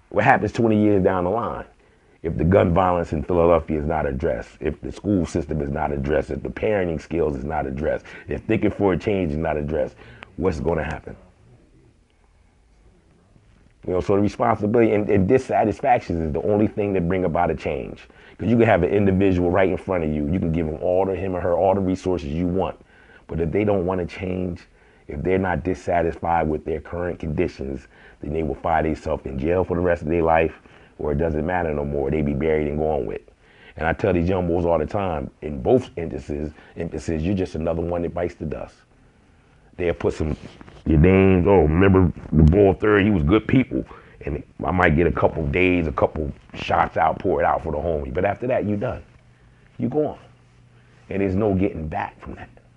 What happens 20 years down the line? If the gun violence in Philadelphia is not addressed, if the school system is not addressed, if the parenting skills is not addressed, if thinking for a change is not addressed, what's going to happen? You know, so the responsibility and dissatisfaction is the only thing that bring about a change. Because you can have an individual right in front of you, you can give him or her all the resources you want, but if they don't want to change, if they're not dissatisfied with their current conditions, then they will find themselves in jail for the rest of their life, or it doesn't matter no more. They be buried and gone with. And I tell these young boys all the time, in both instances, you're just another one that bites the dust. They'll put your names, oh, remember the ball third, he was good people. And I might get a couple days, a couple shots out, pour it out for the homie. But after that, you're done. You're gone. And there's no getting back from that.